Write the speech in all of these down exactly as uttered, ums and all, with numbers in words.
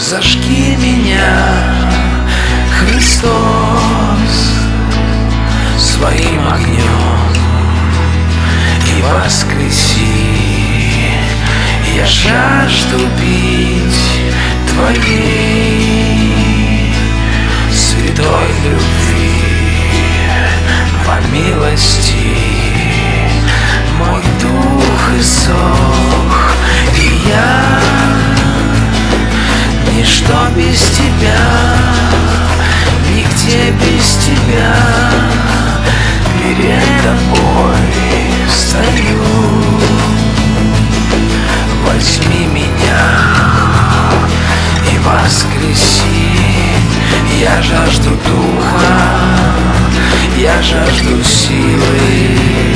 Зажги меня, Христос, своим огнем и воскреси. Я жажду пить Твоей святой любви. По милости мой дух иссох, и я ничто без Тебя, нигде без Тебя. Перед Тобой стою. Возьми меня и воскреси. Я жажду духа, я жажду силы.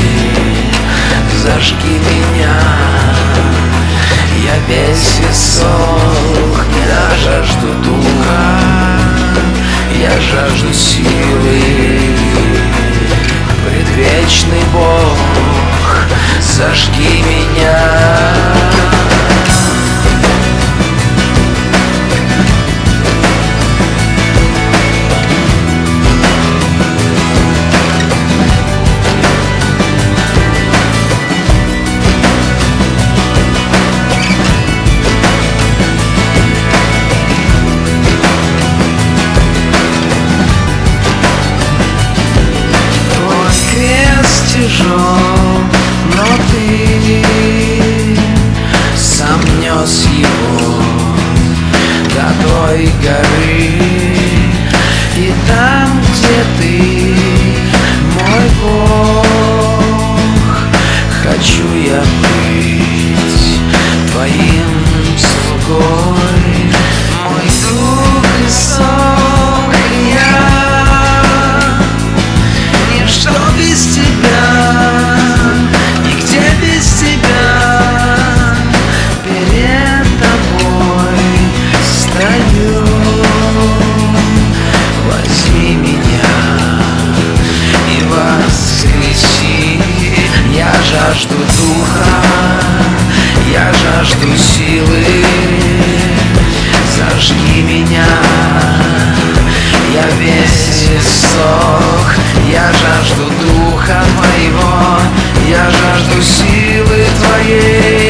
Зажги меня, я весь иссох. Я жажду духа, я жажду силы. Предвечный Бог, зажги меня. Тяжел, но Ты сам нес его до той горы. И там, где Ты, мой Бог, хочу я быть Твоим слугой. Мой дух иссох, и я ничто без Тебя, нигде без Тебя. Перед Тобой стою. Возьми меня и воскреси. Я жажду духа, я жажду силы. Зажги меня, я весь иссох. Я жажду духа Твоего, я жажду силы Твоей.